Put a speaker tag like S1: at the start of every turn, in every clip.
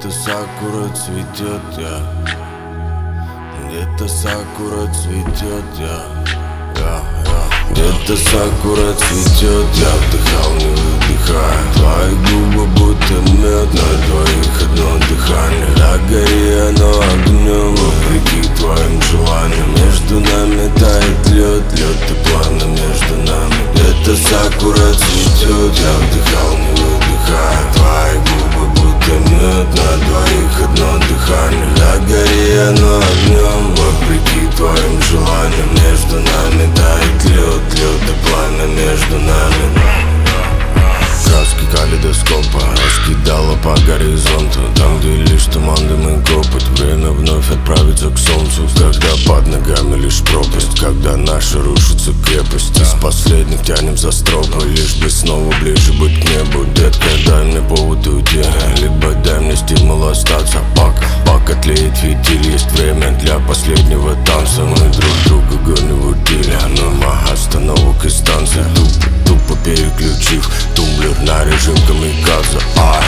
S1: Где-то сакура цветет, где-то сакура цветет, где-то сакура цветет, я вдыхал, не выдыхая. Твои губы будто мед, на двоих одно дыхание. На горе оно огнем, вопреки твоим желаниям. Между нами тает лед, лед и пламя между нами. Где-то сакура цветет, я вдыхал, не выдыхая. Твои губы будто мед, на двоих одно дыхание. На горе оно огнем, вопреки твоим желаниям. Между нами тает лед, лед и пламя между нами. Краски калейдоскопа раскидала по горизонту. Там, где лишь туман, дым и копоть. Время вновь отправиться к солнцу. Когда под ногами лишь пропасть. Когда наша рушится крепость. Из последних тянем за стропы. Лишь бы снова ближе быть к небу. Детка, дай мне повод уйти, либо дай мне стимул остаться. Пока тлеет фитиль, есть время для последнего танца. Мы друг друга гоним в утиле. Мимо остановок и станций. Тупо переключив тумблер на режим камикадзе.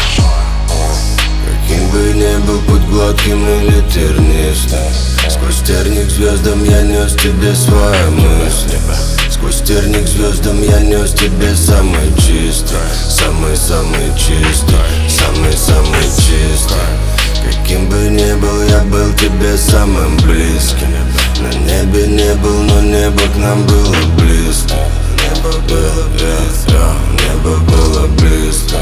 S1: Каким бы ни был путь гладким или тернистым, сквозь терник звездам я нес тебе свои мысли. Сквозь терник звездам я нес тебе самый чистый, самый-самый чистый, самый-самый чистый. Каким бы ни был, я был тебе самым близким. На небе не был, но небо к нам было близко. Небо было близко.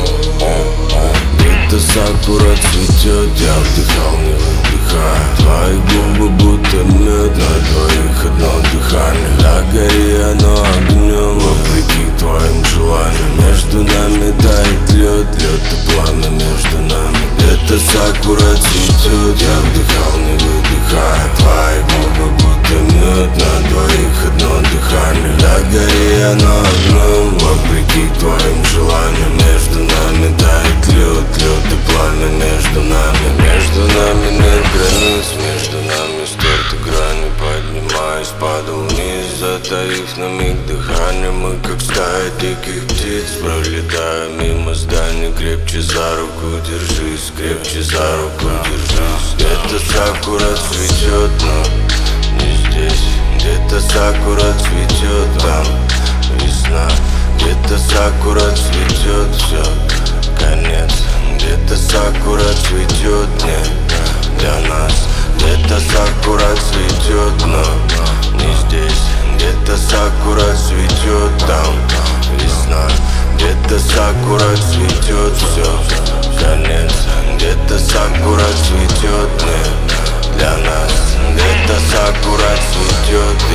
S1: Где-то сакура цветет, я вдыхал, не выдыхая. Твои губы будто мед, на двоих одно дыхание. На горе оно огнем, вопреки твоим желаниям. Между нами тает лед, лед и пламя между нами. Где-то сакура цветет, я вдыхал, не выдыхая. Твои губы будто мед, на двоих одно дыхание. На горе оно огнем, вопреки твоим желаниям. Между нами тает лед, лед и пламя между нами. Между нами нет границ, между нами стерты грани. Поднимаюсь, падал вниз, затаив на миг дыхание. Мы как стая диких птиц, пролетая мимо зданий. Крепче за руку держись, крепче за руку держись. Где-то сакура цветет, но не здесь. Где-то сакура цветет, там весна. Где-то сакура цветет, все, конец. Где-то сакура цветет, нет, для нас. Где-то сакура цветет, но не здесь. Где-то сакура цветет, там весна. Где-то сакура цветет, все, конец. Где-то сакура цветет, нет, для нас. Где-то сакура цветет.